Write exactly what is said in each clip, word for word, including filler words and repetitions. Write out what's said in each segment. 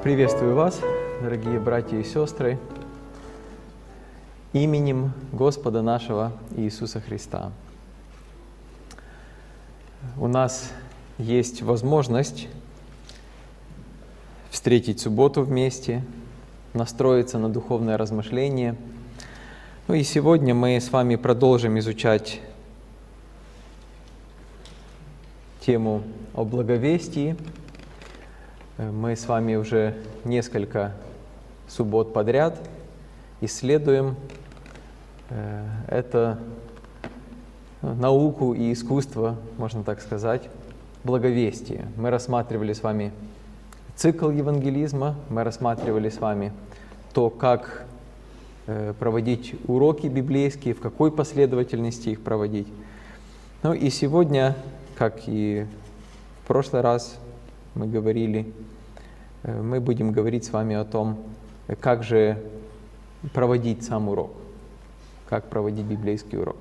Приветствую вас, дорогие братья и сестры, именем Господа нашего Иисуса Христа. У нас есть возможность встретить субботу вместе, настроиться на духовное размышление. Ну и сегодня мы с вами продолжим изучать тему о благовестии. Мы с вами уже несколько суббот подряд исследуем это науку и искусство, можно так сказать, благовестия. Мы рассматривали с вами цикл евангелизма, мы рассматривали с вами то, как проводить уроки библейские, в какой последовательности их проводить. Ну и сегодня, как и в прошлый раз мы говорили, мы будем говорить с вами о том, как же проводить сам урок, как проводить библейский урок.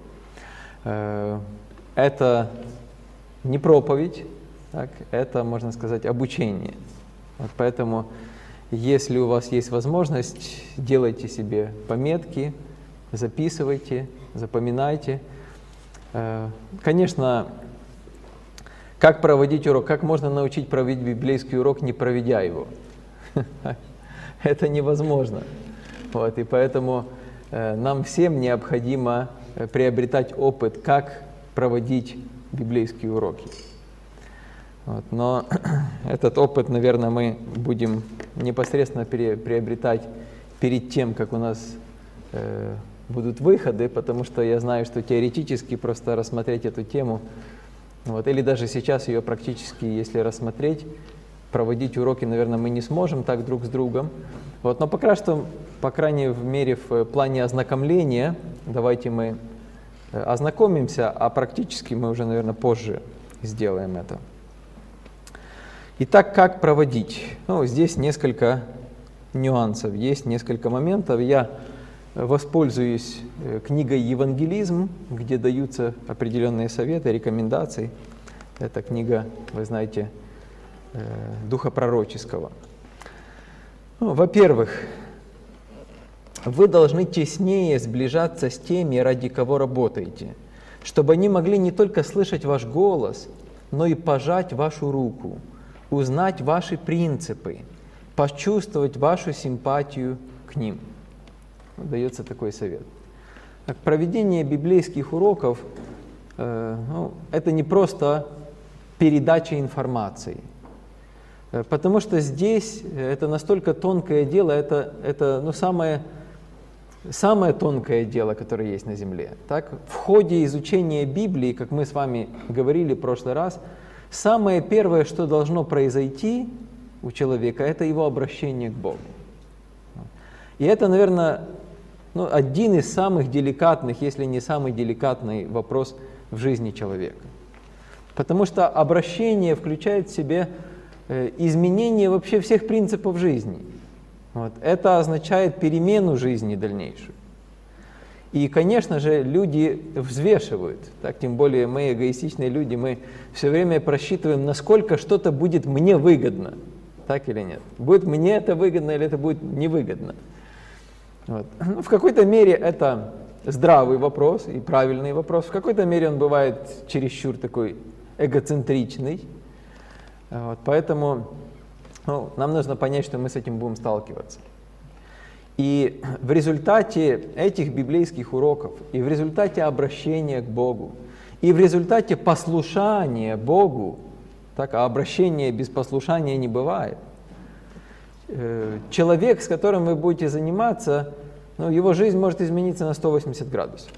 Это не проповедь, так, это, можно сказать, обучение. Вот поэтому, если у вас есть возможность, делайте себе пометки, записывайте, запоминайте. Конечно, как проводить урок? Как можно научить проводить библейский урок, не проведя его? Это невозможно. Вот, и поэтому э, нам всем необходимо приобретать опыт, как проводить библейские уроки. Вот, но этот опыт, наверное, мы будем непосредственно пере, приобретать перед тем, как у нас э, будут выходы, потому что я знаю, что теоретически просто рассмотреть эту тему, вот, или даже сейчас ее практически, если рассмотреть, проводить уроки, наверное, мы не сможем так друг с другом. Вот, но пока что, по крайней мере, в плане ознакомления, давайте мы ознакомимся, а практически мы уже, наверное, позже сделаем это. Итак, как проводить? Ну, здесь несколько нюансов, есть несколько моментов. Я воспользуюсь книгой «Евангелизм», где даются определенные советы, рекомендации. Это книга, вы знаете, духа пророческого. Ну, во-первых, вы должны теснее сближаться с теми, ради кого работаете, чтобы они могли не только слышать ваш голос, но и пожать вашу руку, узнать ваши принципы, почувствовать вашу симпатию к ним. Дается такой совет. Так, проведение библейских уроков э, ну, это не просто передача информации, э, потому что здесь это настолько тонкое дело, это, это ну, самое, самое тонкое дело, которое есть на земле. Так, в ходе изучения Библии, как мы с вами говорили в прошлый раз, самое первое, что должно произойти у человека, это его обращение к Богу. И это, наверное, ну, один из самых деликатных, если не самый деликатный вопрос в жизни человека. Потому что обращение включает в себе э, изменение вообще всех принципов жизни. Вот. Это означает перемену жизни дальнейшую. И, конечно же, люди взвешивают, так, тем более мы эгоистичные люди, мы все время просчитываем, насколько что-то будет мне выгодно, так или нет. Будет мне это выгодно или это будет невыгодно. Вот. Ну, в какой-то мере это здравый вопрос и правильный вопрос, в какой-то мере он бывает чересчур такой эгоцентричный. Вот. Поэтому ну, нам нужно понять, что мы с этим будем сталкиваться. И в результате этих библейских уроков, и в результате обращения к Богу, и в результате послушания Богу, так, а обращения без послушания не бывает, человек, с которым вы будете заниматься, ну, его жизнь может измениться на сто восемьдесят градусов.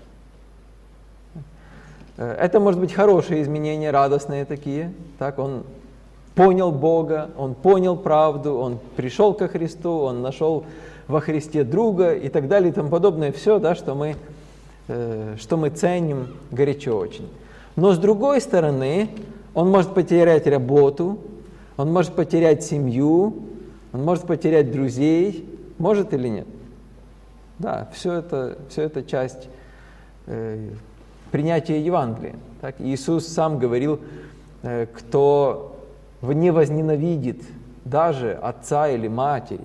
Это может быть хорошие изменения, радостные такие. Так, он понял Бога, он понял правду, он пришел ко Христу, он нашел во Христе друга и так далее и тому подобное. Все, да, что мы, что мы ценим горячо очень. Но с другой стороны, он может потерять работу, он может потерять семью, он может потерять друзей, может или нет? Да, все это, все это часть э, принятия Евангелия. Так? Иисус сам говорил, э, кто не возненавидит даже отца или матери,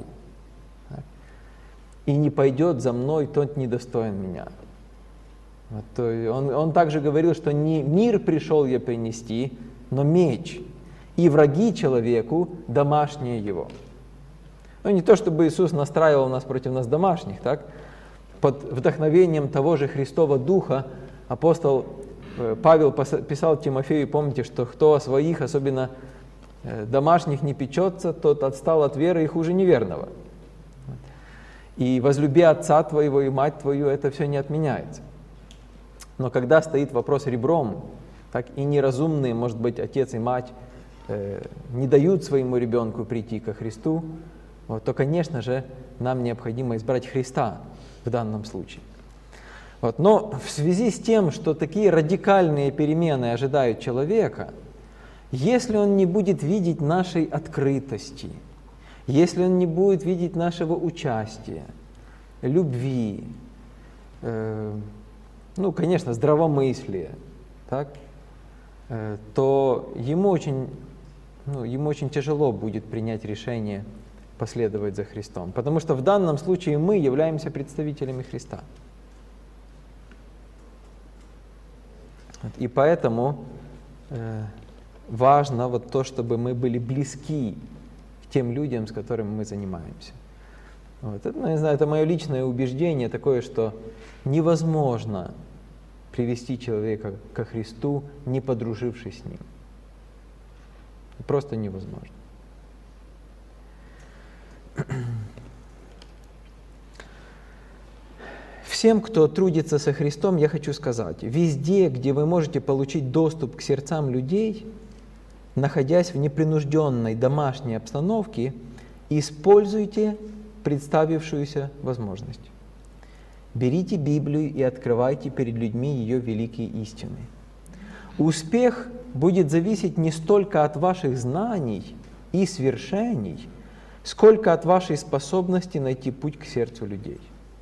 и не пойдет за мной, тот недостоин меня. Вот, то он, он также говорил, что не мир пришел я принести, но меч, и враги человеку домашние его. Ну, не то, чтобы Иисус настраивал нас против нас домашних, так? Под вдохновением того же Христова Духа апостол Павел писал Тимофею, помните, что кто о своих, особенно домашних, не печется, тот отстал от веры и хуже неверного. И возлюби отца твоего и мать твою, это все не отменяется. Но когда стоит вопрос ребром, так и неразумные, может быть, отец и мать э, не дают своему ребенку прийти ко Христу, вот, то, конечно же, нам необходимо избрать Христа в данном случае. Вот. Но в связи с тем, что такие радикальные перемены ожидают человека, если он не будет видеть нашей открытости, если он не будет видеть нашего участия, любви, э, ну, конечно, здравомыслия, так, э, то ему очень, ну, ему очень тяжело будет принять решение последовать за Христом. Потому что в данном случае мы являемся представителями Христа. И поэтому э, важно вот то, чтобы мы были близки к тем людям, с которыми мы занимаемся. Вот. Это, ну, не знаю, это мое личное убеждение такое, что невозможно привести человека ко Христу, не подружившись с ним. Просто невозможно. Всем, кто трудится со Христом, я хочу сказать, везде, где вы можете получить доступ к сердцам людей, находясь в непринужденной домашней обстановке, используйте представившуюся возможность. Берите Библию и открывайте перед людьми ее великие истины. Успех будет зависеть не столько от ваших знаний и свершений, сколько от вашей способности найти путь к сердцу людей.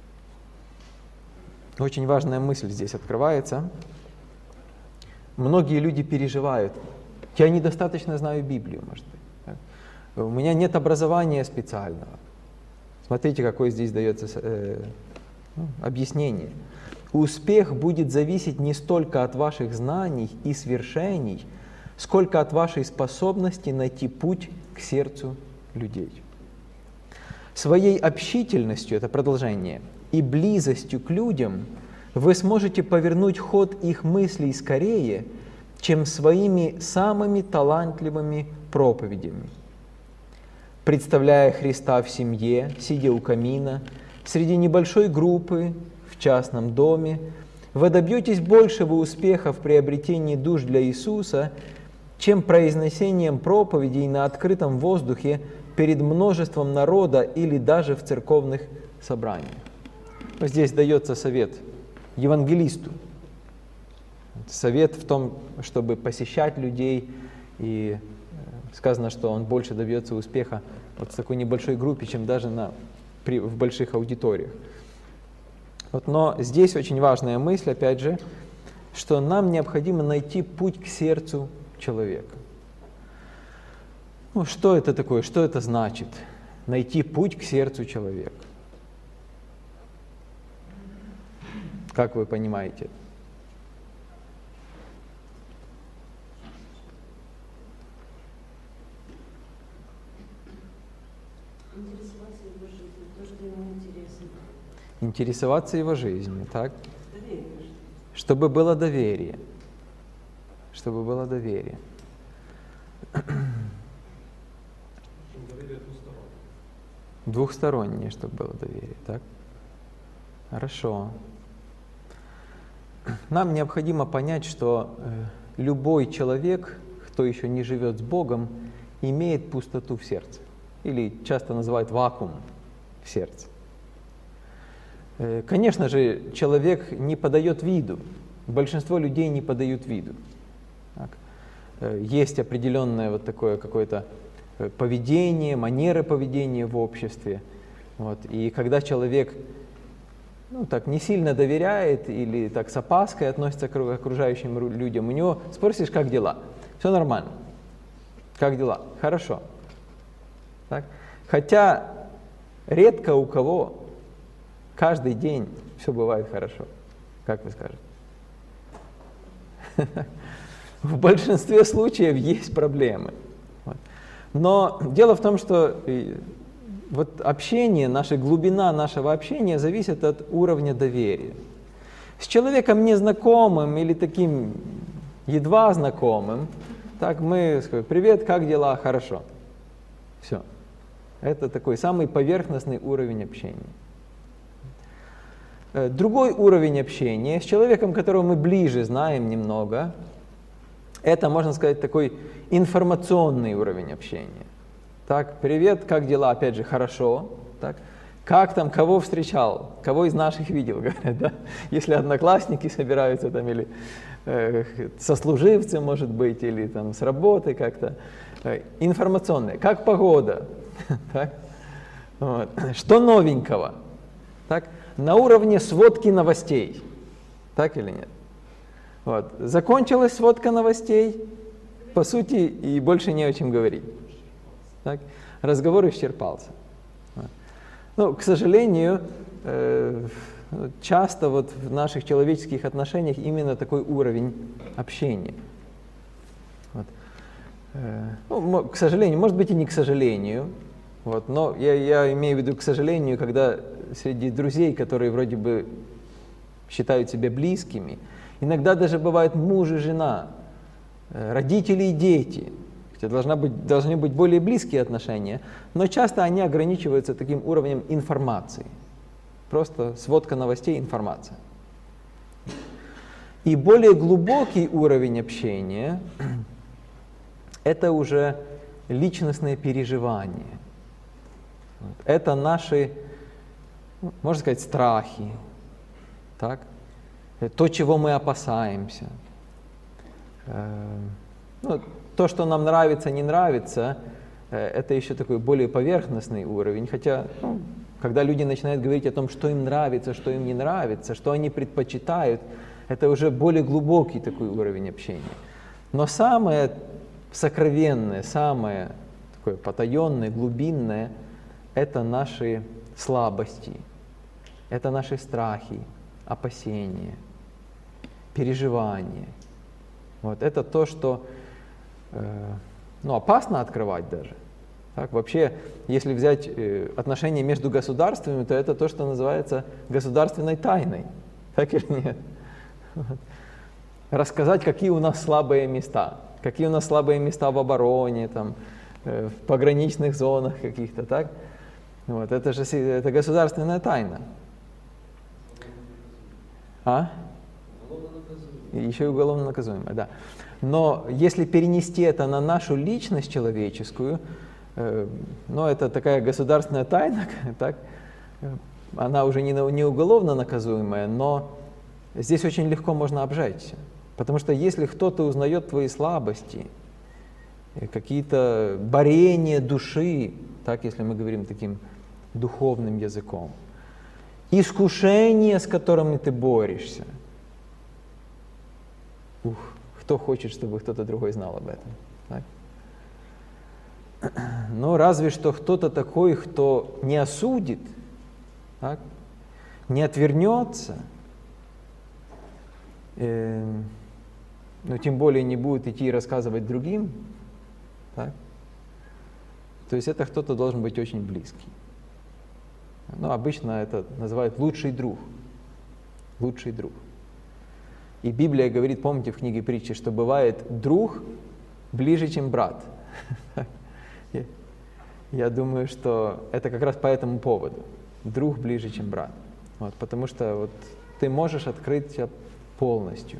Очень важная мысль здесь открывается. Многие люди переживают. Я недостаточно знаю Библию, может быть. У меня нет образования специального. Смотрите, какое здесь дается э, ну, объяснение. Успех будет зависеть не столько от ваших знаний и свершений, сколько от вашей способности найти путь к сердцу людей. Своей общительностью, это продолжение, и близостью к людям вы сможете повернуть ход их мыслей скорее, чем своими самыми талантливыми проповедями. Представляя Христа в семье, сидя у камина, среди небольшой группы, в частном доме, вы добьетесь большего успеха в приобретении душ для Иисуса, чем произнесением проповедей на открытом воздухе перед множеством народа или даже в церковных собраниях. Здесь дается совет евангелисту. Совет в том, чтобы посещать людей, и сказано, что он больше добьется успеха вот в такой небольшой группе, чем даже на, при, в больших аудиториях. Вот, но здесь очень важная мысль, опять же, что нам необходимо найти путь к сердцу человека. Ну, что это такое, что это значит? Найти путь к сердцу человека. Как вы понимаете? Интересоваться его жизнью, то, что ему интересно. Интересоваться его жизнью, так? Доверие. Чтобы было доверие. Чтобы было доверие. Доверие двустороннее. Двухстороннее, чтобы было доверие, так? Хорошо. Нам необходимо понять, что э, любой человек, кто еще не живет с Богом, имеет пустоту в сердце. Или часто называют вакуум в сердце. Э, конечно же, человек не подает виду. Большинство людей не подают виду. Так? Э, есть определенное вот такое какое-то поведение, манеры поведения в обществе. Вот. И когда человек ну, так не сильно доверяет или так с опаской относится к окружающим людям, у него спросишь, как дела? Все нормально. Как дела? Хорошо. Так? Хотя редко у кого каждый день все бывает хорошо. Как вы скажете? В большинстве случаев есть проблемы. Вот. Но дело в том, что вот общение, наша глубина нашего общения зависит от уровня доверия. С человеком незнакомым или таким едва знакомым, так мы скажем: привет, как дела? Хорошо. Все. Это такой самый поверхностный уровень общения. Другой уровень общения с человеком, которого мы ближе знаем немного, это, можно сказать, такой информационный уровень общения. Так, привет, как дела? Опять же, хорошо. Так, как там, кого встречал, кого из наших видел, говорят, да? Если одноклассники собираются там, или э, сослуживцы, может быть, или там с работы как-то. Э, информационное. Как погода? Так? Вот. Что новенького? Так? На уровне сводки новостей. Так или нет? Вот. Закончилась сводка новостей, по сути, и больше не о чем говорить. Так? Разговор исчерпался. Вот. Ну, к сожалению, э, часто вот в наших человеческих отношениях именно такой уровень общения. Вот. Э, ну, к сожалению, может быть и не к сожалению, вот, но я, я имею в виду к сожалению, когда среди друзей, которые вроде бы считают себя близкими, иногда даже бывают муж и жена, родители и дети, хотя должна быть, должны быть более близкие отношения, но часто они ограничиваются таким уровнем информации. Просто сводка новостей, информация. И более глубокий уровень общения – это уже личностные переживания. Это наши, можно сказать, страхи, так? То, чего мы опасаемся. Ну, то, что нам нравится, не нравится, это еще такой более поверхностный уровень. Хотя, ну, когда люди начинают говорить о том, что им нравится, что им не нравится, что они предпочитают, это уже более глубокий такой уровень общения. Но самое сокровенное, самое такое потаенное, глубинное – это наши слабости, это наши страхи, опасения, переживания. Вот. Это то, что э, ну, опасно открывать даже. Так, вообще, если взять э, отношения между государствами, то это то, что называется государственной тайной. Так или нет? Вот. Рассказать, какие у нас слабые места, какие у нас слабые места в обороне, там, э, в пограничных зонах каких-то, так? Вот. Это же это государственная тайна. А? Еще и уголовно наказуемое, да. Но если перенести это на нашу личность человеческую, э, ну, это такая государственная тайна, так, она уже не, не уголовно наказуемая, но здесь очень легко можно обжечься. Потому что если кто-то узнает твои слабости, какие-то борения души, так, если мы говорим таким духовным языком, искушения, с которыми ты борешься, ух, кто хочет, чтобы кто-то другой знал об этом? Так? Ну, разве что кто-то такой, кто не осудит, так? Не отвернется, э, но тем более не будет идти и рассказывать другим. Так? То есть это кто-то должен быть очень близкий. Ну, обычно это называют лучший друг. Лучший друг. И Библия говорит, помните в книге притчи, что бывает друг ближе, чем брат. Я думаю, что это как раз по этому поводу. Друг ближе, чем брат. Вот, потому что вот, ты можешь открыть себя полностью.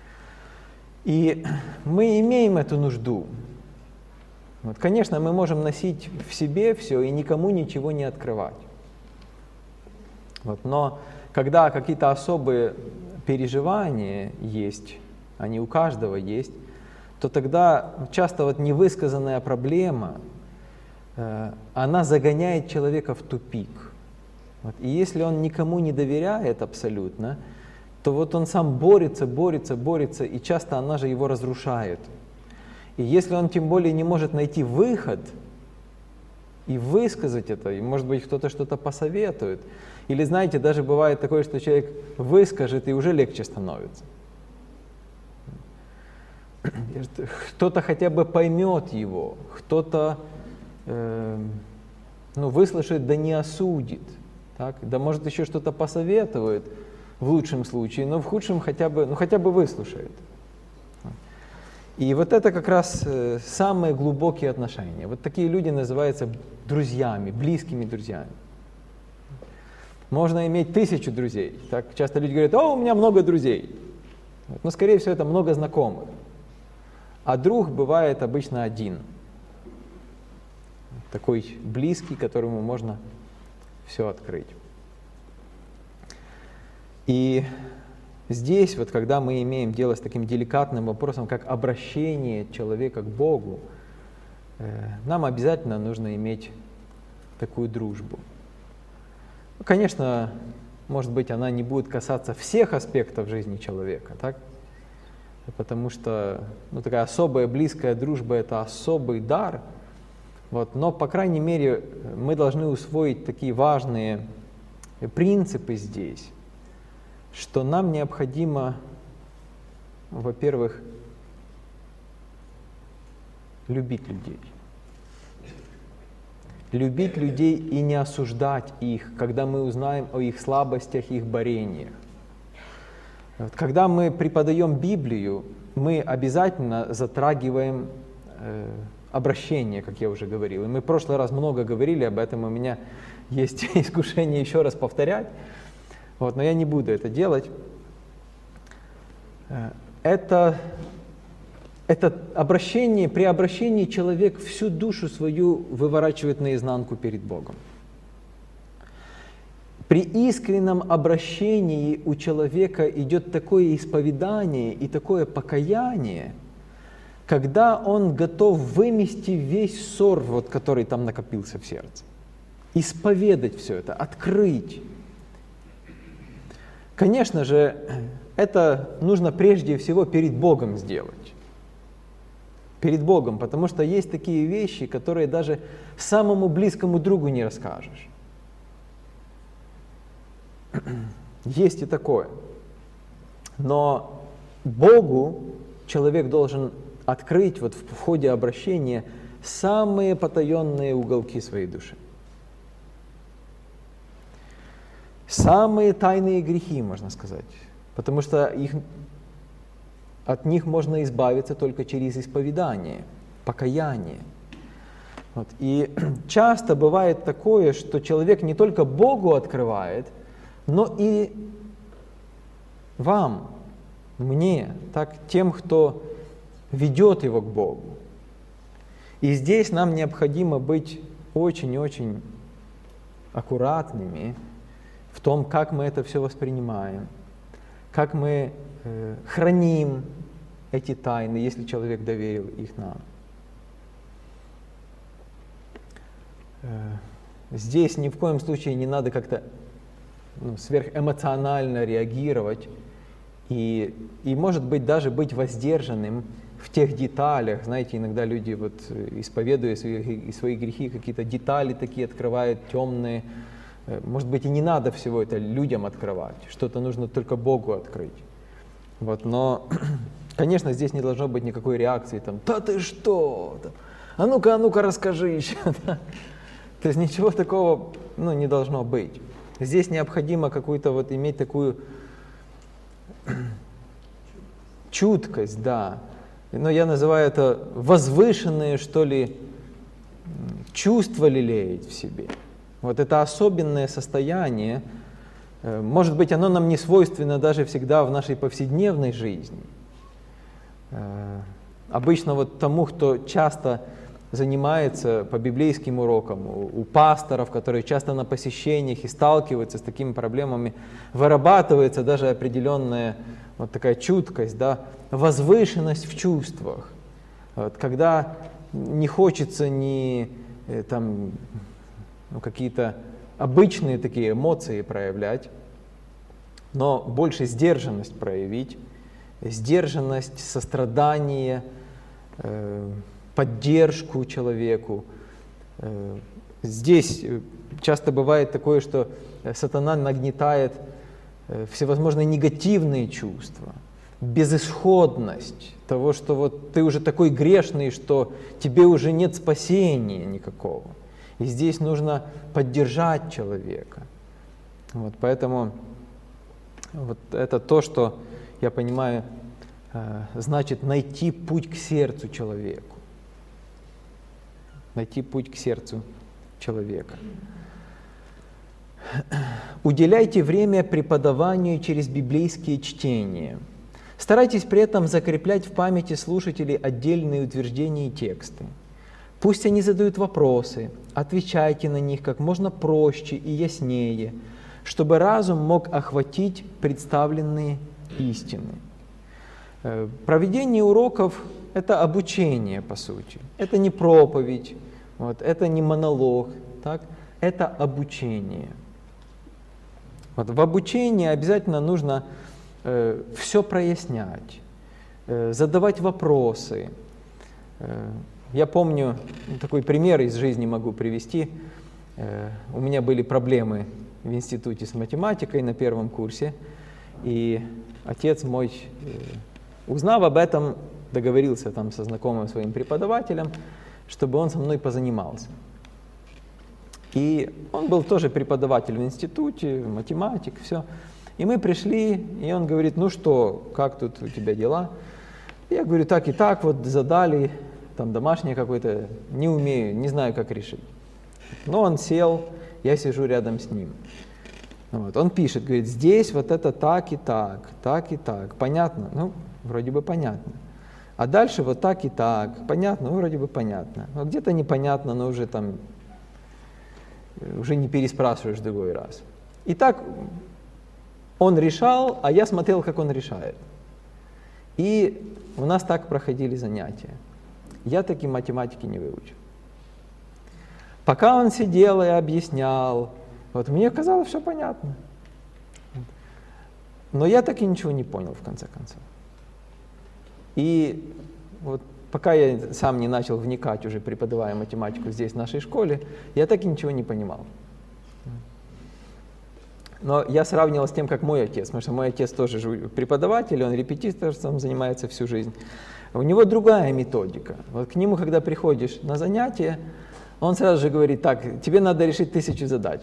И мы имеем эту нужду. Вот, конечно, мы можем носить в себе все и никому ничего не открывать. Вот, но когда какие-то особые переживания есть, они у каждого есть, то тогда часто вот невысказанная проблема, э, она загоняет человека в тупик. Вот, и если он никому не доверяет абсолютно, то вот он сам борется, борется, борется, и часто она же его разрушает. И если он тем более не может найти выход, и высказать это, и, может быть, кто-то что-то посоветует. Или, знаете, даже бывает такое, что человек выскажет, и уже легче становится. Кто-то хотя бы поймет его, кто-то э, ну, выслушает, да не осудит, так? Да может еще что-то посоветует в лучшем случае, но в худшем хотя бы, ну, хотя бы выслушает. И вот это как раз э, самые глубокие отношения. Вот такие люди называются друзьями, близкими друзьями. Можно иметь тысячу друзей. Так часто люди говорят: о, у меня много друзей. Но, скорее всего, это много знакомых. А друг бывает обычно один. Такой близкий, которому можно все открыть. И здесь, вот, когда мы имеем дело с таким деликатным вопросом, как обращение человека к Богу, э, нам обязательно нужно иметь такую дружбу. Конечно, может быть, она не будет касаться всех аспектов жизни человека, так? Потому что ну, такая особая близкая дружба – это особый дар. Вот, но, по крайней мере, мы должны усвоить такие важные принципы здесь, что нам необходимо, во-первых, любить людей. Любить людей и не осуждать их, когда мы узнаем о их слабостях, их борениях. Когда мы преподаем Библию, мы обязательно затрагиваем э, обращение, как я уже говорил. И мы в прошлый раз много говорили об этом, у меня есть искушение еще раз повторять, вот, но я не буду это делать. Это, это обращение, при обращении человек всю душу свою выворачивает наизнанку перед Богом. При искреннем обращении у человека идет такое исповедание и такое покаяние, когда он готов вымести весь ссор, вот, который там накопился в сердце, исповедать все это, открыть. Конечно же, это нужно прежде всего перед Богом сделать. Перед Богом, потому что есть такие вещи, которые даже самому близкому другу не расскажешь. Есть и такое. Но Богу человек должен открыть вот в ходе обращения самые потаенные уголки своей души. Самые тайные грехи, можно сказать. Потому что их, от них можно избавиться только через исповедание, покаяние. Вот. И часто бывает такое, что человек не только Богу открывает, но и вам, мне, так, тем, кто ведет его к Богу. И здесь нам необходимо быть очень-очень аккуратными в том, как мы это все воспринимаем, как мы э, храним эти тайны, если человек доверил их нам. Э, здесь ни в коем случае не надо как-то ну, сверхэмоционально реагировать и, и, может быть, даже быть воздержанным в тех деталях. Знаете, иногда люди, вот, исповедуя свои, свои грехи, какие-то детали такие открывают, темные. Может быть, и не надо всего это людям открывать, что-то нужно только Богу открыть. Вот, но, конечно, здесь не должно быть никакой реакции, там, да ты что, а ну-ка, а ну-ка расскажи еще. То есть ничего такого ну, не должно быть. Здесь необходимо какую-то вот иметь такую чуткость, да. Но я называю это возвышенные, что ли, чувства лелеять в себе. Вот это особенное состояние, может быть, оно нам не свойственно даже всегда в нашей повседневной жизни. Обычно вот тому, кто часто занимается по библейским урокам, у, у пасторов, которые часто на посещениях и сталкиваются с такими проблемами, вырабатывается даже определенная вот такая чуткость, да, возвышенность в чувствах. Вот, когда не хочется ни там, ну, какие-то обычные такие эмоции проявлять, но больше сдержанность проявить, сдержанность, сострадание, э, поддержку человеку, Здесь часто бывает такое, что сатана нагнетает всевозможные негативные чувства, безысходность того, что вот ты уже такой грешный, что тебе уже нет спасения никакого. И здесь нужно поддержать человека. Вот, поэтому вот это то, что, я понимаю, значит найти путь к сердцу человеку. Найти путь к сердцу человека. Уделяйте время преподаванию через библейские чтения. Старайтесь при этом закреплять в памяти слушателей отдельные утверждения и тексты. Пусть они задают вопросы, отвечайте на них как можно проще и яснее, чтобы разум мог охватить представленные истины. Проведение уроков – это обучение, по сути. Это не проповедь, вот, это не монолог, так? Это обучение. Вот, в обучении обязательно нужно э, все прояснять, э, задавать вопросы. Э, я помню, такой пример из жизни могу привести. Э, у меня были проблемы в институте с математикой на первом курсе, и отец мой, э, узнав об этом, договорился там со знакомым своим преподавателем, чтобы он со мной позанимался. И он был тоже преподаватель в институте, математик, все. И мы пришли, и он говорит: ну что, как тут у тебя дела? Я говорю: так и так, вот задали, там домашнее какое-то, не умею, не знаю, как решить. Но он сел, я сижу рядом с ним. Вот. Он пишет, говорит: здесь вот это так и так, так и так. Понятно? Ну, вроде бы понятно. А дальше вот так и так. Понятно? Ну, вроде бы понятно. Но где-то непонятно, но уже там, уже не переспрашиваешь в другой раз. И так он решал, а я смотрел, как он решает. И у нас так проходили занятия. Я таки математики не выучил. Пока он сидел и объяснял, вот мне казалось, все понятно. Но я так и ничего не понял, в конце концов. И вот пока я сам не начал вникать, уже преподавая математику здесь, в нашей школе, я так и ничего не понимал. Но я сравнивал с тем, как мой отец, потому что мой отец тоже преподаватель, он репетиторством занимается всю жизнь. У него другая методика. Вот к нему, когда приходишь на занятие, он сразу же говорит: так, тебе надо решить тысячу задач.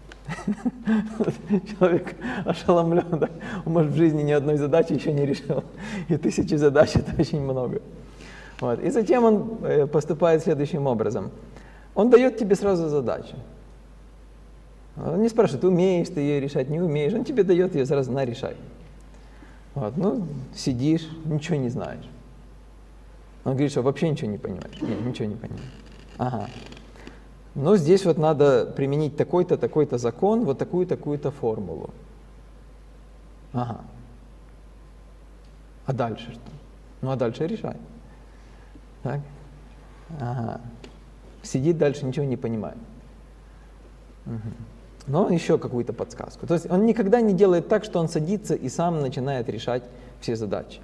Человек ошеломлен, да? Он, может, в жизни ни одной задачи еще не решил. И тысячи задач — это очень много. Вот. И затем он поступает следующим образом. Он дает тебе сразу задачу. Он не спрашивает, умеешь ты ее решать, не умеешь. Он тебе дает ее сразу: на, решай. Вот. Ну, сидишь, ничего не знаешь. Он говорит, что вообще ничего не понимаешь. Нет, ничего не понимаешь. Ага. Но здесь вот надо применить такой-то, такой-то закон, вот такую, такую-то формулу. Ага. А дальше что? Ну, а дальше решай. Так? Ага. Сидит дальше, ничего не понимает. Угу. Но еще какую-то подсказку. То есть он никогда не делает так, что он садится и сам начинает решать все задачи.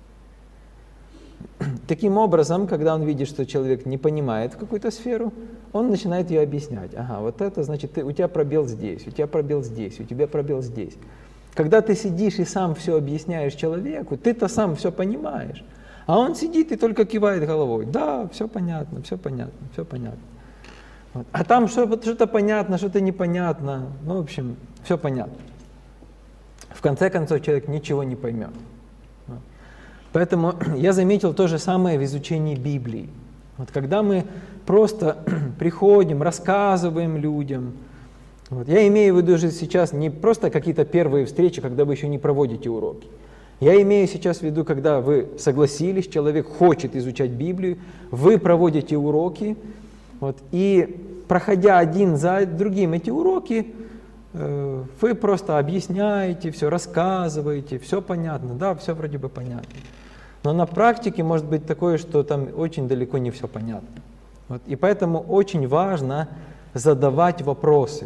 Таким образом, когда он видит, что человек не понимает какую-то сферу, он начинает ее объяснять. Ага, вот это значит, ты, у тебя пробел здесь, у тебя пробел здесь, у тебя пробел здесь. Когда ты сидишь и сам все объясняешь человеку, ты-то сам все понимаешь. А он сидит и только кивает головой. Да, все понятно, все понятно, все понятно. Вот. А там что-то понятно, что-то непонятно. Ну, в общем, все понятно. В конце концов, человек ничего не поймет. Поэтому я заметил то же самое в изучении Библии. Вот когда мы просто приходим, рассказываем людям, вот, я имею в виду же сейчас не просто какие-то первые встречи, когда вы еще не проводите уроки. Я имею сейчас в виду, когда вы согласились, человек хочет изучать Библию, вы проводите уроки, вот, и проходя один за другим эти уроки, э, вы просто объясняете, все рассказываете, все понятно, да, все вроде бы понятно. Но на практике может быть такое, что там очень далеко не все понятно. Вот, и поэтому очень важно задавать вопросы.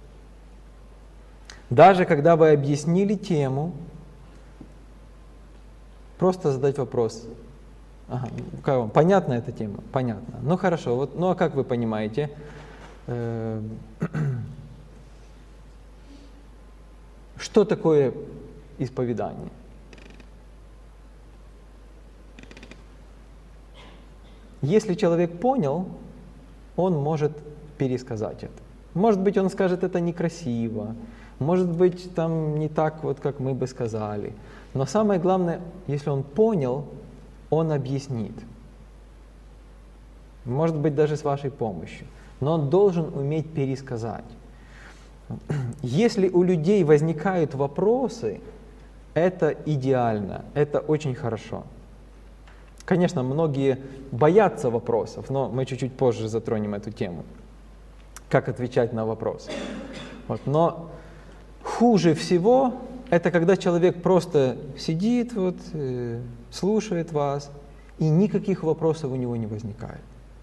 Даже когда вы объяснили тему, просто задать вопрос. Ага, как вам? Понятна эта тема? Понятно. Ну хорошо, вот, ну а как вы понимаете, э, что такое исповедание? Если человек понял, он может пересказать это. Может быть, он скажет это некрасиво, может быть, там не так, вот, как мы бы сказали. Но самое главное, если он понял, он объяснит. Может быть, даже с вашей помощью. Но он должен уметь пересказать. Если у людей возникают вопросы, это идеально, это очень хорошо. Конечно, многие боятся вопросов, но мы чуть-чуть позже затронем эту тему. Как отвечать на вопросы. Вот. Но хуже всего это когда человек просто сидит, вот, э, слушает вас, и никаких вопросов у него не возникает.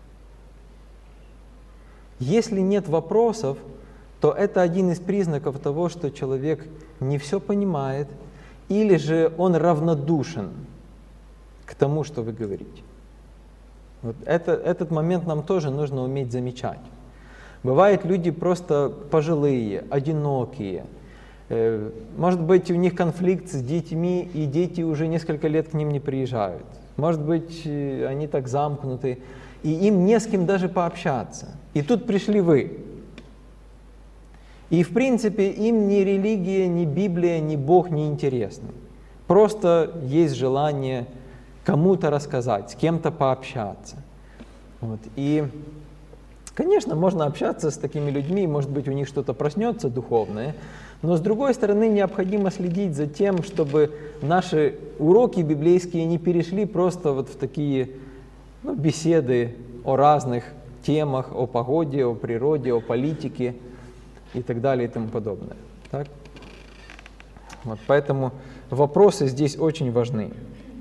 Если нет вопросов, то это один из признаков того, что человек не все понимает, или же он равнодушен к тому, что вы говорите. Вот это, этот момент нам тоже нужно уметь замечать. Бывают люди просто пожилые, одинокие. Может быть, у них конфликт с детьми, и дети уже несколько лет к ним не приезжают. Может быть, они так замкнуты, и им не с кем даже пообщаться. И тут пришли вы. И в принципе им ни религия, ни Библия, ни Бог не интересны. Просто есть желание кому-то рассказать, с кем-то пообщаться. Вот. И, конечно, можно общаться с такими людьми, может быть, у них что-то проснется духовное, но с другой стороны необходимо следить за тем, чтобы наши уроки библейские не перешли просто вот в такие, ну, беседы о разных темах, о погоде, о природе, о политике и так далее и тому подобное. Так? Вот, поэтому вопросы здесь очень важны.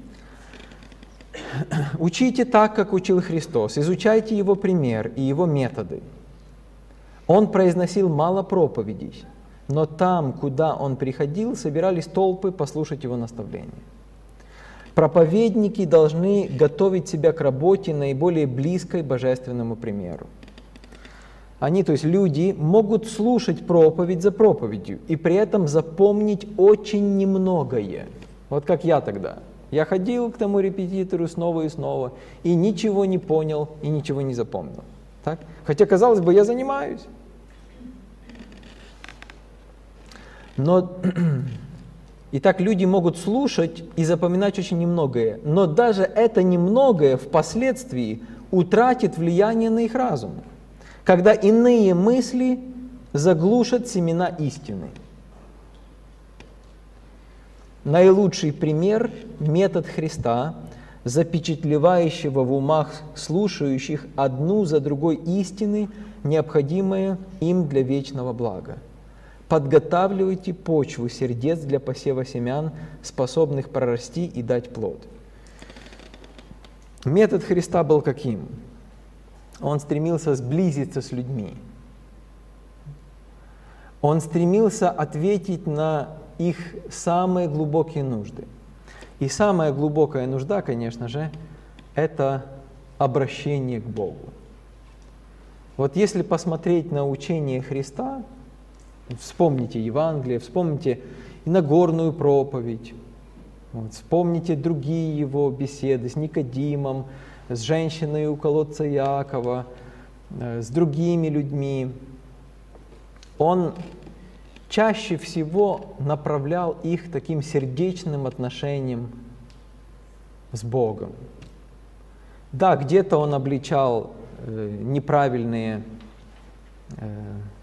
Учите так, как учил Христос, изучайте Его пример и Его методы. Он произносил мало проповедей, но там, куда Он приходил, собирались толпы послушать Его наставления. Проповедники должны готовить себя к работе наиболее близкой божественному примеру. Они, то есть люди, могут слушать проповедь за проповедью и при этом запомнить очень немногое. Вот как я тогда. Я ходил к тому репетитору снова и снова, и ничего не понял, и ничего не запомнил. Так? Хотя, казалось бы, я занимаюсь. Но, итак, люди могут слушать и запоминать очень немногое, но даже это немногое впоследствии утратит влияние на их разум, когда иные мысли заглушат семена истины. Наилучший пример – метод Христа, запечатлевающего в умах слушающих одну за другой истины, необходимые им для вечного блага. Подготавливайте почву сердец для посева семян, способных прорасти и дать плод. Метод Христа был каким? Он стремился сблизиться с людьми. Он стремился ответить на их самые глубокие нужды. И самая глубокая нужда, конечно же, это обращение к Богу. Вот если посмотреть на учение Христа, вспомните Евангелие, вспомните Нагорную проповедь, вот, вспомните другие его беседы с Никодимом, с женщиной у колодца Иакова, с другими людьми. Он чаще всего направлял их таким сердечным отношением с Богом. Да, где-то он обличал э, неправильные, э,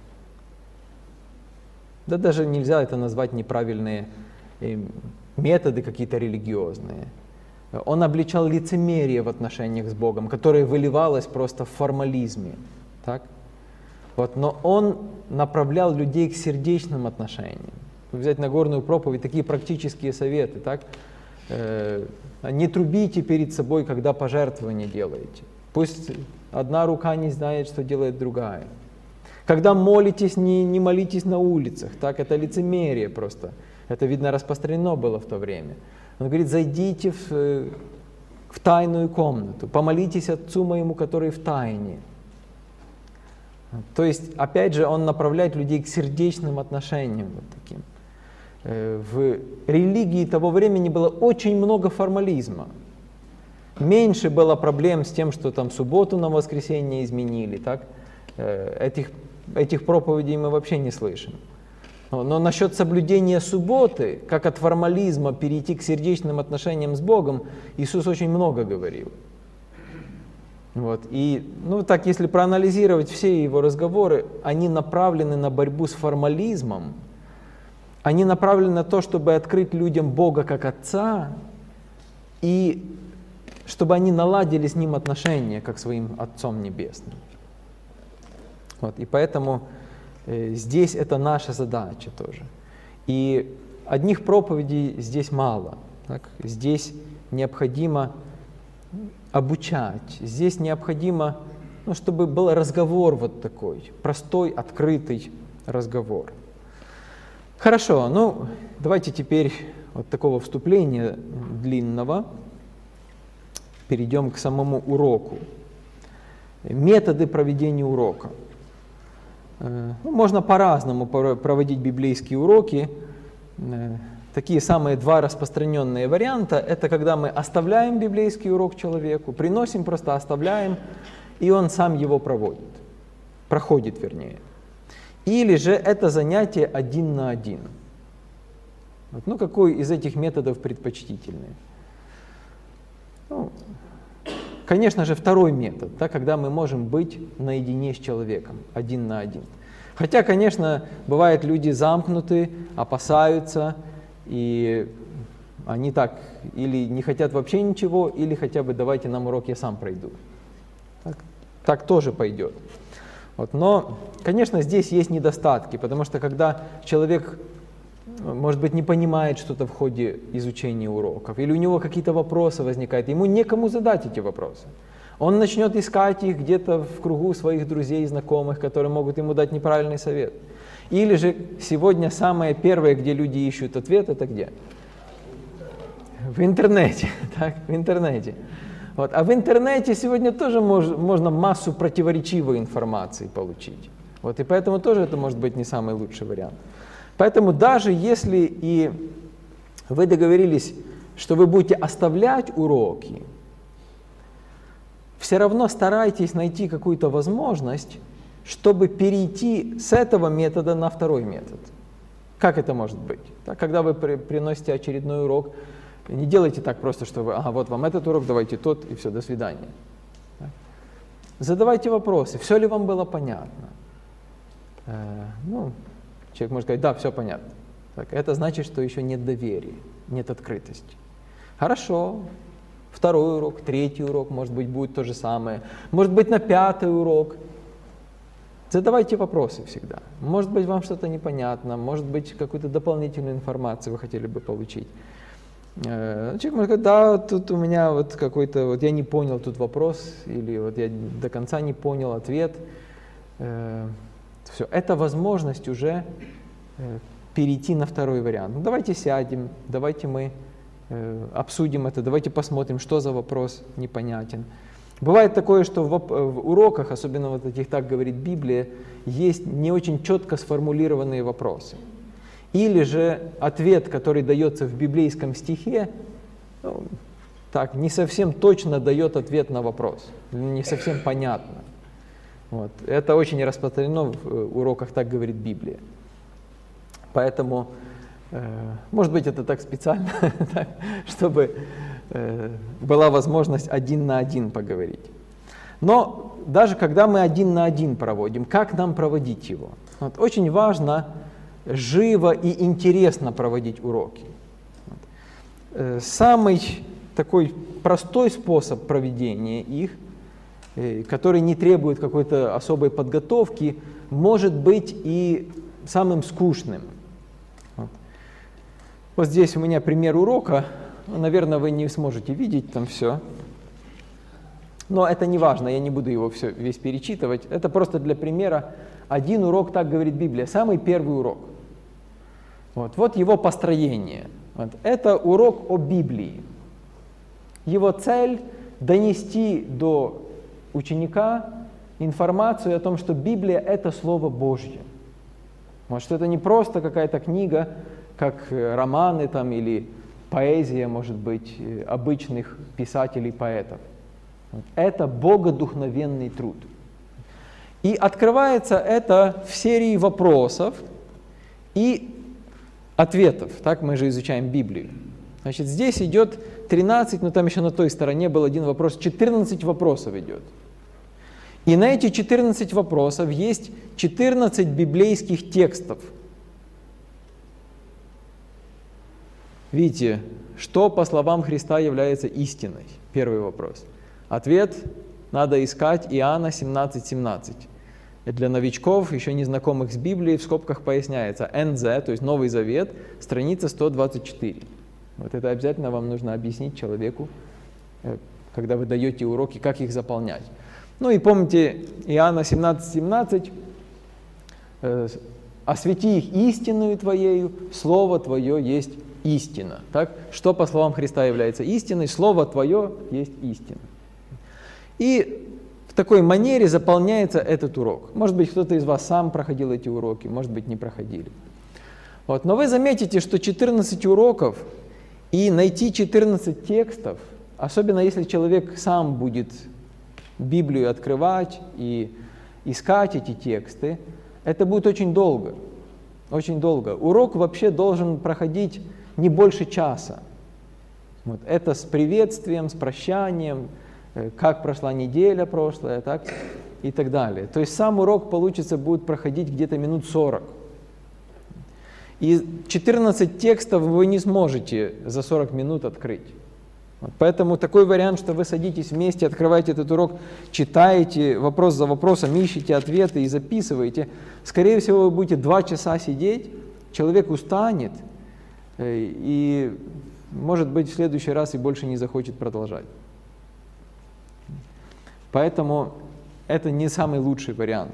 да даже нельзя это назвать неправильные э, методы какие-то религиозные. Он обличал лицемерие в отношениях с Богом, которое выливалось просто в формализме. Так? Вот, но он направлял людей к сердечным отношениям. Взять Нагорную проповедь, такие практические советы. Так? Э, не трубите перед собой, когда пожертвования делаете. Пусть одна рука не знает, что делает другая. Когда молитесь, не, не молитесь на улицах. Так? Это лицемерие просто. Это, видно, распространено было в то время. Он говорит, зайдите в, в тайную комнату, помолитесь Отцу моему, который в тайне. То есть, опять же, он направляет людей к сердечным отношениям вот таким. В религии того времени было очень много формализма. Меньше было проблем с тем, что там субботу на воскресенье изменили. Так? Этих, этих проповедей мы вообще не слышим. Но насчет соблюдения субботы, как от формализма перейти к сердечным отношениям с Богом, Иисус очень много говорил. Вот. И, ну, так, если проанализировать все его разговоры, они направлены на борьбу с формализмом, они направлены на то, чтобы открыть людям Бога как Отца, и чтобы они наладили с Ним отношения, как своим Отцом Небесным. Вот. И поэтому э, здесь это наша задача тоже. И одних проповедей здесь мало. Так? Здесь необходимо обучать. Здесь необходимо, ну, чтобы был разговор вот такой, простой, открытый разговор. Хорошо, ну давайте теперь от такого вступления длинного перейдем к самому уроку. Методы проведения урока. Ну, можно по-разному проводить библейские уроки. Такие самые два распространенные варианта – это когда мы оставляем библейский урок человеку, приносим, просто оставляем, и он сам его проводит, проходит вернее. Или же это занятие один на один. Вот, ну, какой из этих методов предпочтительный? Ну, конечно же, второй метод, да, когда мы можем быть наедине с человеком, один на один. Хотя, конечно, бывает, люди замкнуты, опасаются, и они так или не хотят вообще ничего, или хотя бы давайте нам урок, я сам пройду. Так, так тоже пойдет. Вот, но, конечно, здесь есть недостатки, потому что когда человек, может быть, не понимает что-то в ходе изучения уроков, или у него какие-то вопросы возникают, ему некому задать эти вопросы. Он начнет искать их где-то в кругу своих друзей и знакомых, которые могут ему дать неправильный совет. Или же сегодня самое первое, где люди ищут ответ, это где? В интернете. Так, в интернете. Вот. А в интернете сегодня тоже мож, можно массу противоречивой информации получить. Вот. И поэтому тоже это может быть не самый лучший вариант. Поэтому даже если и вы договорились, что вы будете оставлять уроки, все равно старайтесь найти какую-то возможность, чтобы перейти с этого метода на второй метод. Как это может быть? Так, когда вы при, приносите очередной урок, не делайте так просто, что вы, ага, вот вам этот урок, давайте тот, и все, до свидания. Так? Задавайте вопросы, все ли вам было понятно. Э, ну, человек может сказать, да, все понятно. Так, это значит, что еще нет доверия, нет открытости. Хорошо. Второй урок, третий урок, может быть, будет то же самое. Может быть, на пятый урок. Задавайте вопросы всегда. Может быть, вам что-то непонятно, может быть, какую-то дополнительную информацию вы хотели бы получить. Человек может сказать, да, тут у меня вот какой-то, вот я не понял тут вопрос, или вот я до конца не понял ответ. Все, это возможность уже перейти на второй вариант. Ну, давайте сядем, давайте мы обсудим это, давайте посмотрим, что за вопрос непонятен. Бывает такое, что в, в уроках, особенно вот этих «Так говорит Библия», есть не очень четко сформулированные вопросы. Или же ответ, который дается в библейском стихе, ну, так, не совсем точно дает ответ на вопрос, не совсем понятно. Вот. Это очень распространено в уроках «Так говорит Библия». Поэтому, э, может быть, это так специально, чтобы э, была возможность один на один поговорить. Но даже когда мы один на один проводим, как нам проводить его? Вот, очень важно живо и интересно проводить уроки. Вот. Э, самый такой простой способ проведения их, э, который не требует какой-то особой подготовки, может быть и самым скучным. Вот, вот здесь у меня пример урока. Наверное, вы не сможете видеть там все. Но это не важно, я не буду его все, весь перечитывать. Это просто для примера. Один урок, так говорит Библия, самый первый урок. Вот, вот его построение. Вот, это урок о Библии. Его цель – донести до ученика информацию о том, что Библия – это Слово Божье. Может, это не просто какая-то книга, как романы там, или поэзия, может быть, обычных писателей-поэтов. Это богодухновенный труд. И открывается это в серии вопросов и ответов. Так мы же изучаем Библию. Значит, здесь идет тринадцать, но там еще на той стороне был один вопрос, четырнадцать вопросов идет. И на эти четырнадцать вопросов есть четырнадцать библейских текстов. Видите, что по словам Христа является истиной? Первый вопрос. Ответ надо искать Иоанна семнадцать семнадцать. Для новичков, еще не знакомых с Библией, в скобках поясняется эн зэ, то есть Новый Завет, страница сто двадцать четыре. Вот это обязательно вам нужно объяснить человеку, когда вы даете уроки, как их заполнять. Ну и помните, Иоанна семнадцать семнадцать, «Освети их истинную Твоею, Слово Твое есть истина». Так? Что по словам Христа является истиной? Слово Твое есть истина. И в такой манере заполняется этот урок. Может быть, кто-то из вас сам проходил эти уроки, может быть, не проходили. Вот. Но вы заметите, что четырнадцать уроков и найти четырнадцать текстов, особенно если человек сам будет Библию открывать и искать эти тексты, это будет очень долго. Очень долго. Урок вообще должен проходить не больше часа. Вот. Это с приветствием, с прощанием, как прошла неделя прошлая, так, и так далее. То есть сам урок, получится, будет проходить где-то минут сорок. И четырнадцать текстов вы не сможете за сорок минут открыть. Вот. Поэтому такой вариант, что вы садитесь вместе, открываете этот урок, читаете вопрос за вопросом, ищете ответы и записываете. Скорее всего, вы будете два часа сидеть, человек устанет, и, может быть, в следующий раз и больше не захочет продолжать. Поэтому это не самый лучший вариант.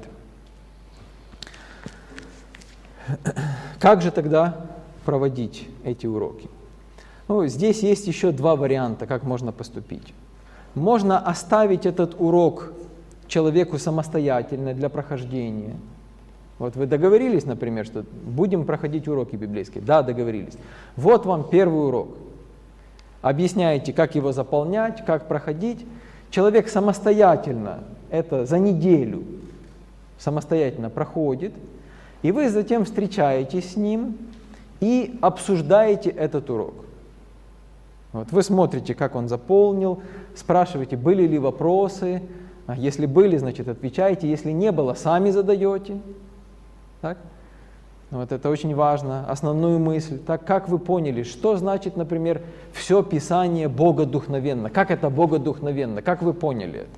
Как же тогда проводить эти уроки? Ну, здесь есть еще два варианта, как можно поступить. Можно оставить этот урок человеку самостоятельно для прохождения. Вот вы договорились, например, что будем проходить уроки библейские. Да, договорились. Вот вам первый урок. Объясняете, как его заполнять, как проходить. Человек самостоятельно это за неделю самостоятельно проходит, и вы затем встречаетесь с ним и обсуждаете этот урок. Вот вы смотрите, как он заполнил, спрашиваете, были ли вопросы. Если были, значит, отвечаете. Если не было, сами задаете. Так? Вот это очень важно, основную мысль. Так, как вы поняли, что значит, например, все Писание богодухновенно? Как это богодухновенно? Как вы поняли это?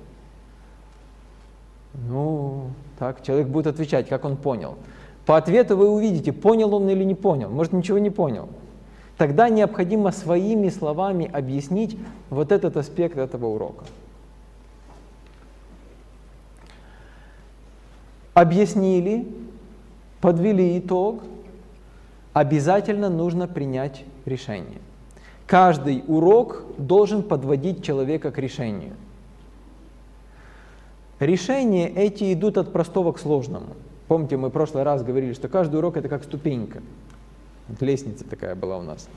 Ну, так, человек будет отвечать, как он понял. По ответу вы увидите, понял он или не понял. Может, ничего не понял. Тогда необходимо своими словами объяснить вот этот аспект этого урока. Объяснили, подвели итог, обязательно нужно принять решение. Каждый урок должен подводить человека к решению. Решения эти идут от простого к сложному. Помните, мы в прошлый раз говорили, что каждый урок это как ступенька. Вот лестница такая была у нас.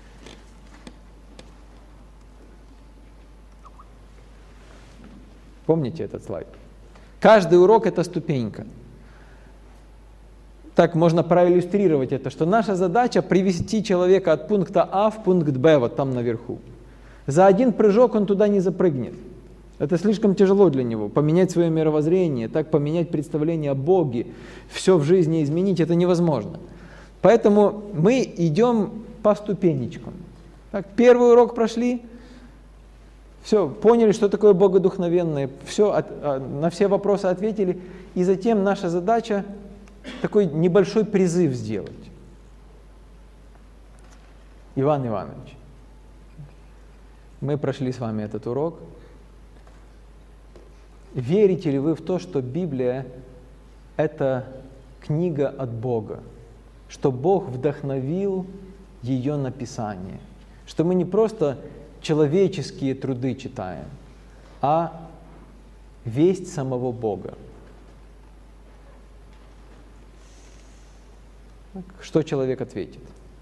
Помните этот слайд? Каждый урок это ступенька. Так можно проиллюстрировать это, что наша задача привести человека от пункта А в пункт Б, вот там наверху. За один прыжок он туда не запрыгнет. Это слишком тяжело для него. Поменять свое мировоззрение, так поменять представление о Боге, все в жизни изменить, это невозможно. Поэтому мы идем по ступенечкам. Так, первый урок прошли, все, поняли, что такое богодухновенное, все, от, на все вопросы ответили, и затем наша задача такой небольшой призыв сделать. Иван Иванович, мы прошли с вами этот урок. Верите ли вы в то, что Библия – это книга от Бога? Что Бог вдохновил ее написание? Что мы не просто человеческие труды читаем, а весть самого Бога. Что человек ответит?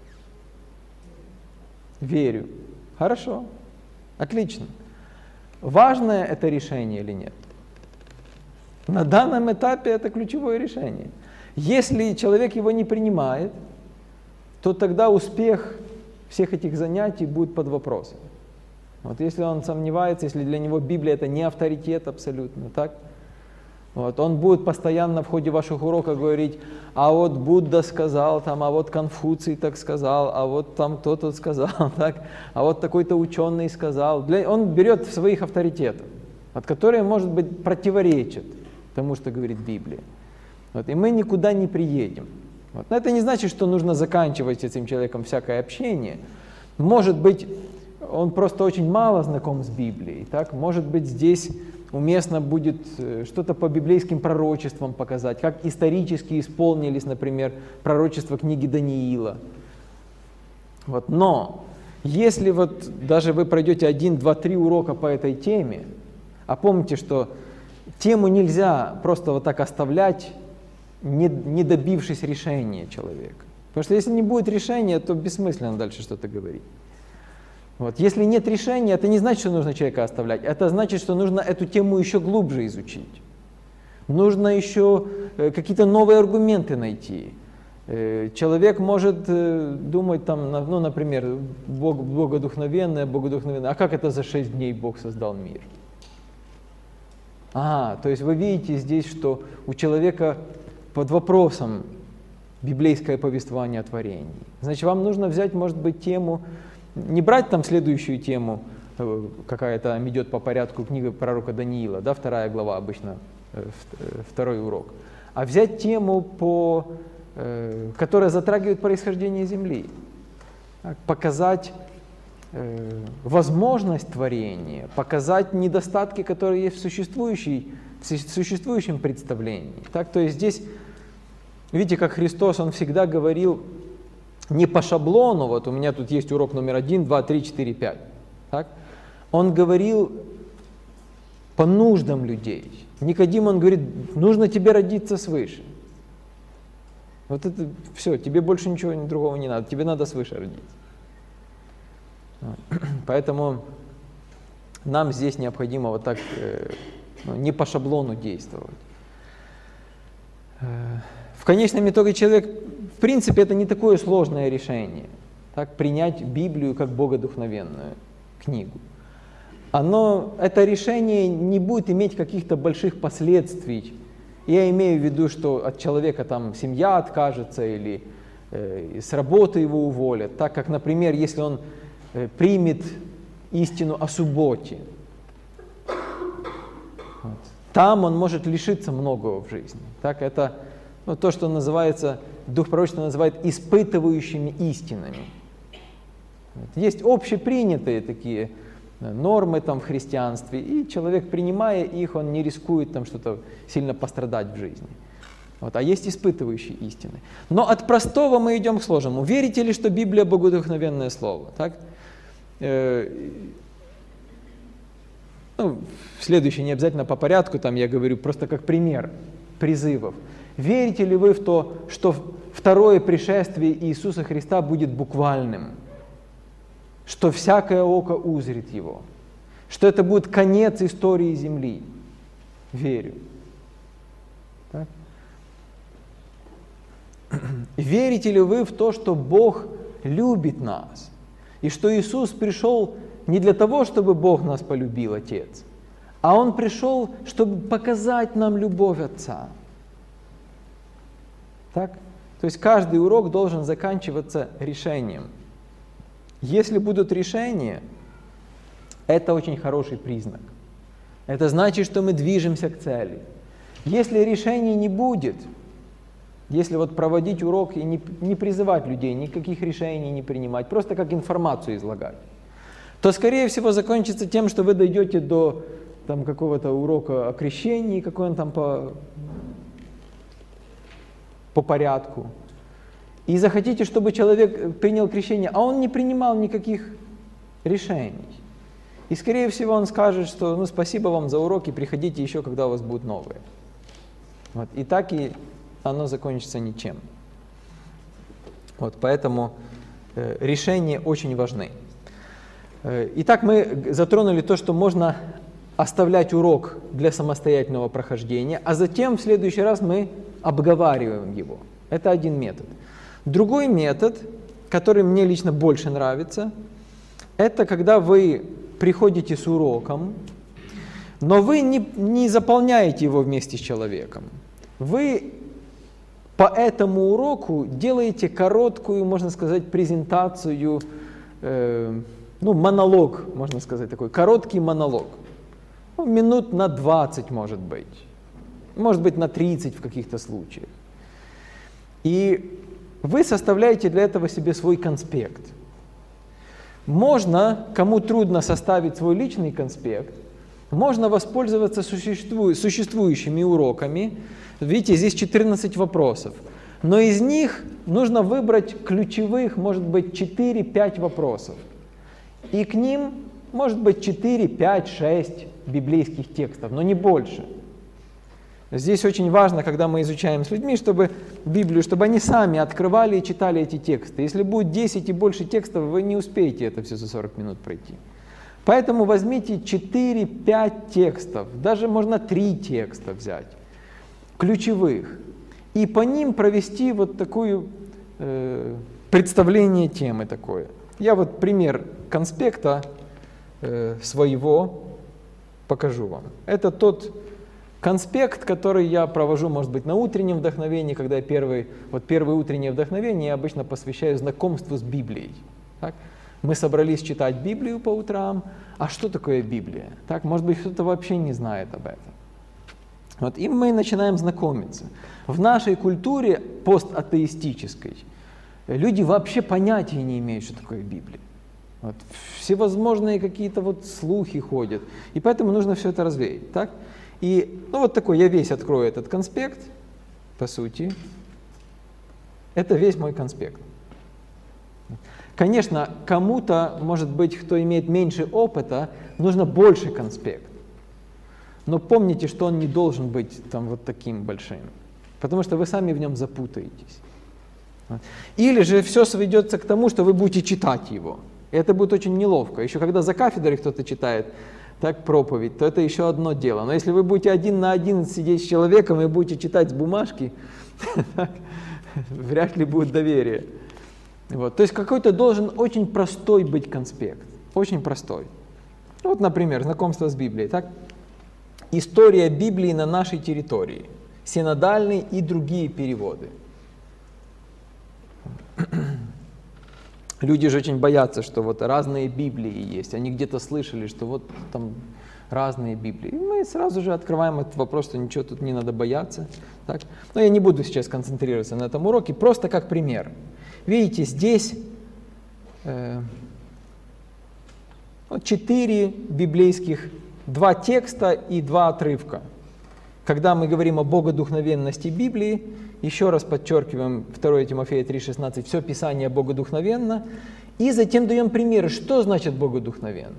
Верю. Хорошо. Отлично. Важное это решение или нет? На данном этапе это ключевое решение. Если человек его не принимает, то тогда успех всех этих занятий будет под вопросом. Вот если он сомневается, если для него Библия это не авторитет абсолютно, так? Вот, он будет постоянно в ходе ваших уроков говорить, а вот Будда сказал, там, а вот Конфуций так сказал, а вот там кто-то сказал, так, а вот такой-то ученый сказал. Для, он берет своих авторитетов, от которых, может быть, противоречат тому, что говорит Библия. Вот, и мы никуда не приедем. Вот. Но это не значит, что нужно заканчивать с этим человеком всякое общение. Может быть, он просто очень мало знаком с Библией. Так? Может быть, здесь уместно будет что-то по библейским пророчествам показать, как исторически исполнились, например, пророчества книги Даниила. Вот. Но если вот даже вы пройдете один, два, три урока по этой теме, а помните, что тему нельзя просто вот так оставлять, не, не добившись решения человека. Потому что если не будет решения, то бессмысленно дальше что-то говорить. Вот. Если нет решения, это не значит, что нужно человека оставлять. Это значит, что нужно эту тему еще глубже изучить. Нужно еще какие-то новые аргументы найти. Человек может думать, там, ну, например, Бог богодухновенный, богодухновенный. А как это за шесть дней Бог создал мир? А, то есть вы видите здесь, что у человека под вопросом библейское повествование о творении. Значит, вам нужно взять, может быть, тему, не брать там следующую тему, какая-то там идет по порядку книга пророка Даниила, да, вторая глава обычно, второй урок, а взять тему, по, которая затрагивает происхождение Земли, показать возможность творения, показать недостатки, которые есть в, существующей, в существующем представлении. Так, то есть здесь, видите, как Христос, Он всегда говорил не по шаблону, вот у меня тут есть урок номер один, два, три, четыре, пять. Так? Он говорил по нуждам людей. Никодим, он говорит, нужно тебе родиться свыше. Вот это все, тебе больше ничего другого не надо, тебе надо свыше родиться. Поэтому нам здесь необходимо вот так, ну, не по шаблону действовать. В конечном итоге человек, в принципе, это не такое сложное решение, так, принять Библию как богодухновенную книгу. Оно, это решение не будет иметь каких-то больших последствий. Я имею в виду, что от человека там семья откажется или э, с работы его уволят, так как, например, если он э, примет истину о субботе, вот, там он может лишиться многого в жизни. Так, это ну, то, что называется, Дух Пророчества называет испытывающими истинами. Вот. Есть общепринятые такие нормы там в христианстве, и человек, принимая их, он не рискует там что-то сильно пострадать в жизни. Вот. А есть испытывающие истины. Но от простого мы идем к сложному. Верите ли, что Библия богодухновенное слово? Так? Ну, следующее не обязательно по порядку, там я говорю просто как пример призывов. Верите ли вы в то, что второе пришествие Иисуса Христа будет буквальным? Что всякое око узрит Его? Что это будет конец истории Земли? Верю. Так? Верите ли вы в то, что Бог любит нас? И что Иисус пришел не для того, чтобы Бог нас полюбил, Отец, а Он пришел, чтобы показать нам любовь Отца. Так? То есть каждый урок должен заканчиваться решением. Если будут решения, это очень хороший признак. Это значит, что мы движемся к цели. Если решений не будет, если вот проводить урок и не, не призывать людей, никаких решений не принимать, просто как информацию излагать, то, скорее всего, закончится тем, что вы дойдете до там, какого-то урока о крещении, какой он там по, по порядку, и захотите, чтобы человек принял крещение, а он не принимал никаких решений. И, скорее всего, он скажет, что ну, спасибо вам за уроки, приходите еще, когда у вас будут новые. Вот. И так и оно закончится ничем. Вот, поэтому э, решения очень важны. Э, итак, мы затронули то, что можно оставлять урок для самостоятельного прохождения, а затем в следующий раз мы обговариваем его. Это один метод. Другой метод, который мне лично больше нравится, это когда вы приходите с уроком, но вы не, не заполняете его вместе с человеком. Вы по этому уроку делаете короткую, можно сказать, презентацию, э, ну, монолог, можно сказать, такой короткий монолог. Ну, минут на двадцать, может быть. Может быть, на тридцать в каких-то случаях. И вы составляете для этого себе свой конспект. Можно, кому трудно составить свой личный конспект, можно воспользоваться существу, существующими уроками. Видите, здесь четырнадцать вопросов. Но из них нужно выбрать ключевых, может быть, четыре-пять вопросов. И к ним, может быть, четыре, пять, шесть библейских текстов, но не больше. Здесь очень важно, когда мы изучаем с людьми, чтобы Библию, чтобы они сами открывали и читали эти тексты. Если будет десять и больше текстов, вы не успеете это все за сорок минут пройти. Поэтому возьмите четыре-пять текстов, даже можно три текста взять, ключевых, и по ним провести вот такое э, представление темы такое. Я вот пример конспекта э, своего покажу вам. Это тот конспект, который я провожу, может быть, на утреннем вдохновении, когда я первый, вот первое утреннее вдохновение я обычно посвящаю знакомству с Библией. Так? Мы собрались читать Библию по утрам. А что такое Библия? Так, может быть, кто-то вообще не знает об этом. Вот, и мы начинаем знакомиться. В нашей культуре постатеистической люди вообще понятия не имеют, что такое Библия. Вот, всевозможные какие-то вот слухи ходят. И поэтому нужно все это развеять. Так? И ну вот такой, я весь открою этот конспект, по сути. Это весь мой конспект. Конечно, кому-то, может быть, кто имеет меньше опыта, нужно больше конспект. Но помните, что он не должен быть там вот таким большим, потому что вы сами в нем запутаетесь. Или же все сведется к тому, что вы будете читать его. И это будет очень неловко. Еще когда за кафедрой кто-то читает так проповедь, то это еще одно дело. Но если вы будете один на один сидеть с человеком и будете читать с бумажки, вряд ли будет доверие. Вот. То есть какой-то должен очень простой быть конспект. Очень простой. Вот, например, знакомство с Библией. Так? История Библии на нашей территории. Синодальный и другие переводы. Люди же очень боятся, что вот разные Библии есть. Они где-то слышали, что вот там разные Библии. И мы сразу же открываем этот вопрос, что ничего тут не надо бояться. Так? Но я не буду сейчас концентрироваться на этом уроке, просто как пример. Видите, здесь э, четыре библейских, два текста и два отрывка. Когда мы говорим о богодухновенности Библии, еще раз подчеркиваем второе Тимофея три шестнадцать, все Писание богодухновенно, и затем даем примеры, что значит богодухновенно.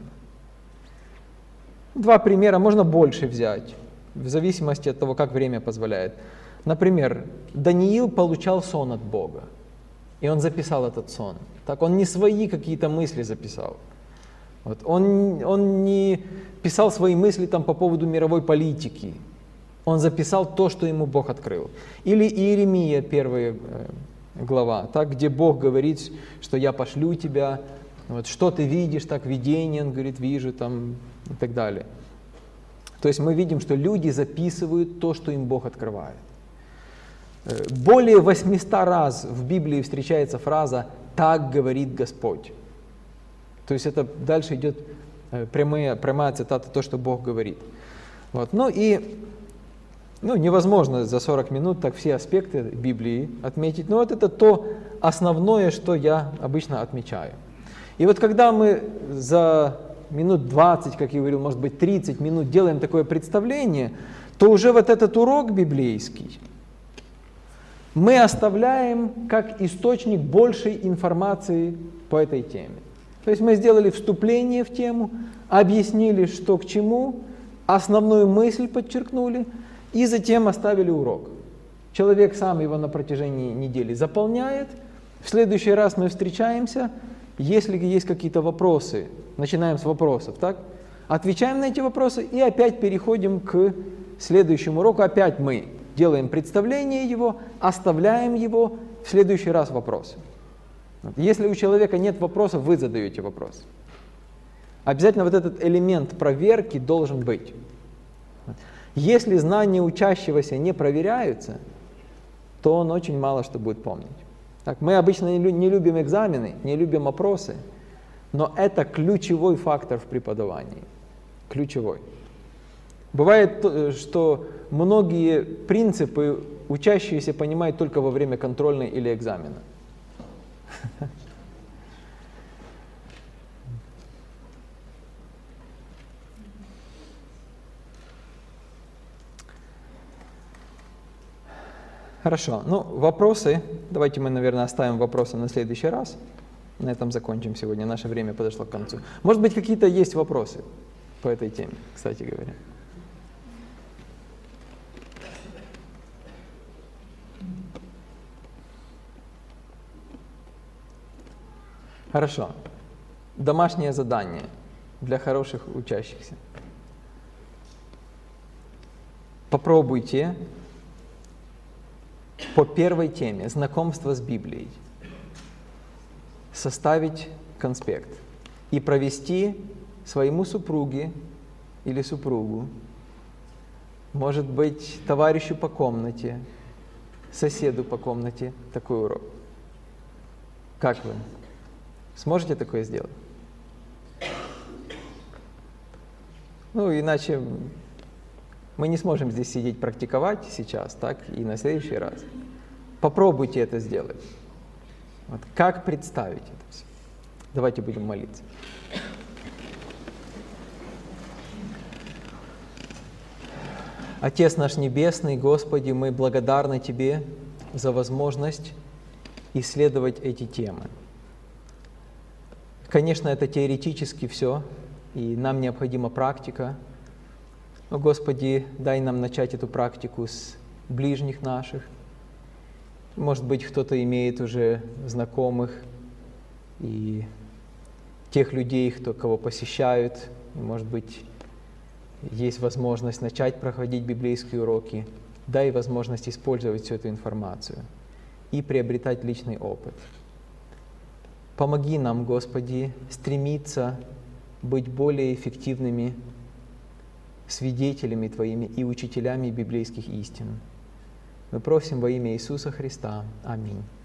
Два примера, можно больше взять, в зависимости от того, как время позволяет. Например, Даниил получал сон от Бога, и он записал этот сон. Так, он не свои какие-то мысли записал. Вот, он, он не писал свои мысли там, по поводу мировой политики. Он записал то, что ему Бог открыл. Или Иеремия, первая глава, так, где Бог говорит, что я пошлю тебя, вот, что ты видишь, так, видение, он говорит, вижу, там, и так далее. То есть мы видим, что люди записывают то, что им Бог открывает. Более восемьсот раз в Библии встречается фраза «так говорит Господь». То есть это дальше идет прямая, прямая цитата, то, что Бог говорит. Вот. Ну и ну, невозможно за сорок минут так все аспекты Библии отметить, но вот это то основное, что я обычно отмечаю. И вот когда мы за минут двадцать, как я говорил, может быть тридцать минут делаем такое представление, то уже вот этот урок библейский мы оставляем как источник большей информации по этой теме. То есть мы сделали вступление в тему, объяснили, что к чему, основную мысль подчеркнули и затем оставили урок. Человек сам его на протяжении недели заполняет. В следующий раз мы встречаемся. Если есть какие-то вопросы, начинаем с вопросов, так? Отвечаем на эти вопросы и опять переходим к следующему уроку. Опять мы делаем представление его, оставляем его, в следующий раз вопросы. Если у человека нет вопросов, вы задаете вопрос. Обязательно вот этот элемент проверки должен быть. Если знания учащегося не проверяются, то он очень мало что будет помнить. Так, мы обычно не любим экзамены, не любим опросы, но это ключевой фактор в преподавании. Ключевой. Бывает, что многие принципы учащиеся понимают только во время контрольной или экзамена. Хорошо. Ну, вопросы. Давайте мы, наверное, оставим вопросы на следующий раз. На этом закончим сегодня. Наше время подошло к концу. Может быть, какие-то есть вопросы по этой теме, кстати говоря. Хорошо. Домашнее задание для хороших учащихся. Попробуйте по первой теме знакомство с Библией составить конспект и провести своему супруге или супругу, может быть, товарищу по комнате, соседу по комнате такой урок. Как вы? Сможете такое сделать? Ну, иначе мы не сможем здесь сидеть практиковать сейчас, так, и на следующий раз. Попробуйте это сделать. Вот как представить это все? Давайте будем молиться. Отец наш Небесный, Господи, мы благодарны Тебе за возможность исследовать эти темы. Конечно, это теоретически все, и нам необходима практика. Но, Господи, дай нам начать эту практику с ближних наших. Может быть, кто-то имеет уже знакомых и тех людей, кто, кого посещают. Может быть, есть возможность начать проходить библейские уроки. Дай возможность использовать всю эту информацию и приобретать личный опыт. Помоги нам, Господи, стремиться быть более эффективными свидетелями Твоими и учителями библейских истин. Мы просим во имя Иисуса Христа. Аминь.